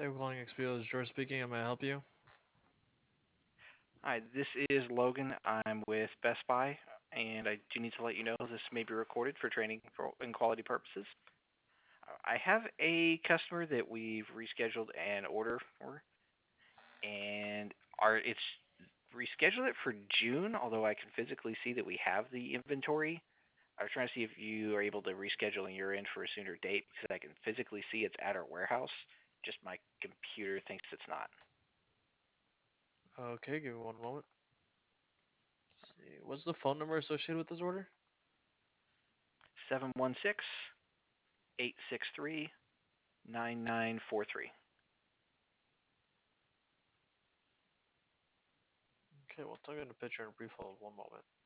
Hey, we're calling XPO. This is George speaking. How may I help you? Hi, this is Logan. I'm with Best Buy, and I do need to let you know this may be recorded for training and quality purposes. I have a customer that we've rescheduled an order for, and it's rescheduled it for June, although I can physically see that we have the inventory. I was trying to see if you are able to reschedule in your end for a sooner date because I can physically see it's at our warehouse. Just my computer thinks it's not. Okay, give me one moment. Let's see. What's the phone number associated with this order? 716-863-9943. Okay, we'll take in a picture and brief hold. One moment.